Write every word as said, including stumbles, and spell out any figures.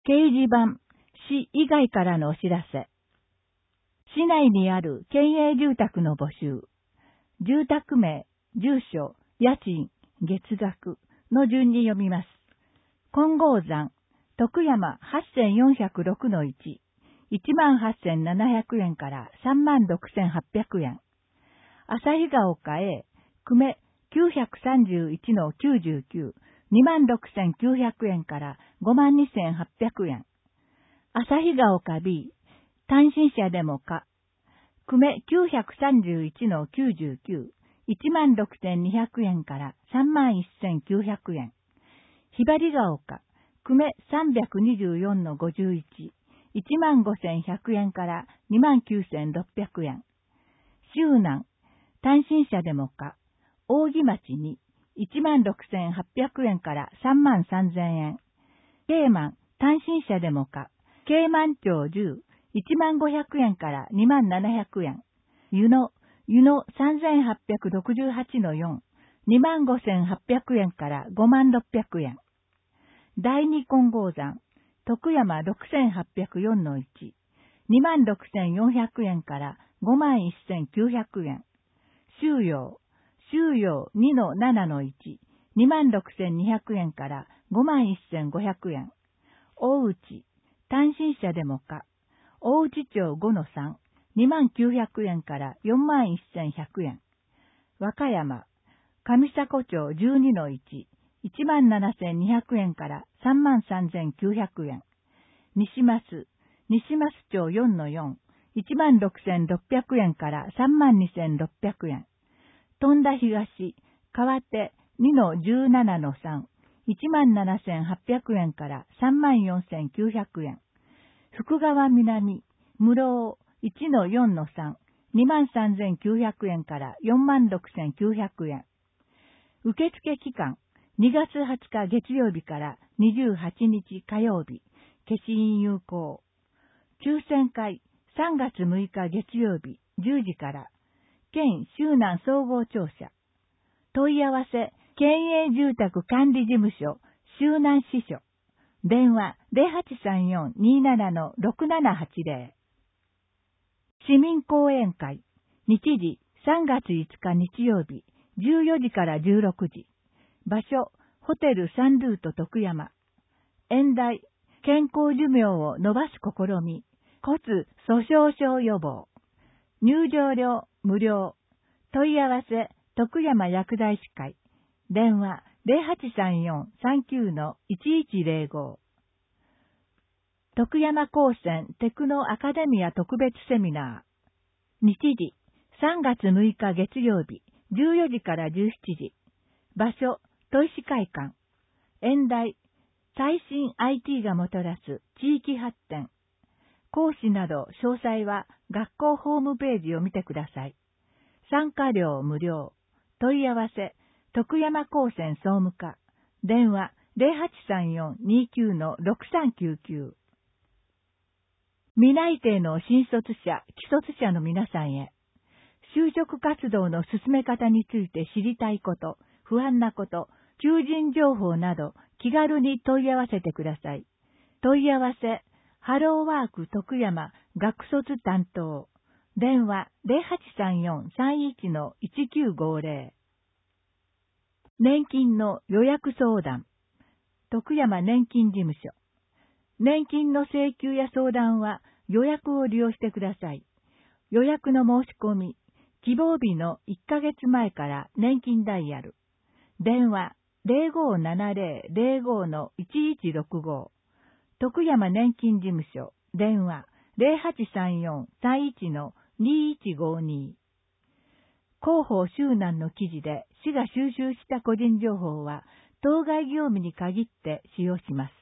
掲示板、市以外からのお知らせ。市内にある県営住宅の募集。住宅名、住所、家賃、月額の順に読みます。金剛山、徳山 はっせんよんひゃくろくのいち、いちまんはっせんななひゃくえんからさんまんろくせんはっぴゃくえん。旭ヶ丘 A、久米きゅうひゃくさんじゅういちのきゅうじゅうきゅう、にまんろくせんきゅうひゃくえんからごまんにせんはっぴゃくえん。旭ヶ丘 B、単身者でもか。久米きゅうひゃくさんじゅういちのきゅうじゅうきゅう、いちまんろくせんにひゃくえんからさんまんせんきゅうひゃくえん。ひばりが丘、久米さんびゃくにじゅうよんのごじゅういち、いちまんごせんひゃくえんからにまんきゅうせんろっぴゃくえん。周南、単身者でもか。扇町にいちまんろくせんはっぴゃくえんからさんまんさんぜんえん。慶満、単身者でもか。慶満町じゅう、いちまんごひゃくえんからにまんななひゃくえん。湯野、湯野さんぜんはっぴゃくろくじゅうはちのよん、にまんごせんはっぴゃくえんからごまんろっぴゃくえん。第二金剛山、徳山ろくせんはっぴゃくよんのいち、にまんろくせんよんひゃくえんからごまんせんきゅうひゃくえん。周陽、周陽にのななのいち、にまんろくせんにひゃくえんからごまんせんごひゃくえん。大内、単身者でもか。大内町ごのさん、にまんきゅうひゃくえんからよんまんせんひゃくえん。和歌山、上迫町じゅうにのいち、いちまんななせんにひゃくえんからさんまんさんぜんきゅうひゃくえん。西増、西増町よんのよん、いちまんろくせんろっぴゃくえんからさんまんにせんろっぴゃくえん。富田東、川手にのじゅうななのさん、いちまんななせんはっぴゃくえんからさんまんよんせんきゅうひゃくえん。福川南、室尾いちのよんのさん、にまんさんぜんきゅうひゃくえんからよんまんろくせんきゅうひゃくえん。受付期間、にがつはつか月曜日からにじゅうはちにち火曜日、消印有効。抽選会、さんがつむいか月曜日、じゅうじから、県周南総合庁舎。問い合わせ、県営住宅管理事務所、周南支所。電話 ゼロはちさんよん にーなな ろくななはちゼロ。市民講演会、日時さんがついつか日曜日、じゅうよじからじゅうろくじ。場所、ホテルサンルート徳山。演題、健康寿命を伸ばす試み、骨粗鬆症予防。入場料無料。問い合わせ、徳山薬剤師会。電話 ゼロはちさんよん さんきゅう いちいちゼロご。徳山高専テクノアカデミア特別セミナー。日時、さんがつむいか月曜日、じゅうよじからじゅうしちじ。場所、砥石会館。演題、最新 アイティー がもたらす地域発展。講師など詳細は学校ホームページを見てください。参加料無料。問い合わせ、徳山高専総務課。電話 ゼロはちさんよん にーきゅう ろくさんきゅうきゅう。未内定の新卒者、既卒者の皆さんへ。就職活動の進め方について知りたいこと、不安なこと、求人情報など気軽に問い合わせてください。問い合わせ、ハローワーク徳山学卒担当。電話 ゼロはちさんよん さんいち いちきゅうごゼロ。年金の予約相談。徳山年金事務所。年金の請求や相談は予約を利用してください。予約の申し込み、希望日のいっかげつまえから年金ダイヤル。電話 ゼロごーななゼロ ゼロごー いちいちろくご。徳山年金事務所。電話 ゼロはちさんよん さんいち にいちごに。広報周南の記事で市が収集した個人情報は当該業務に限って使用します。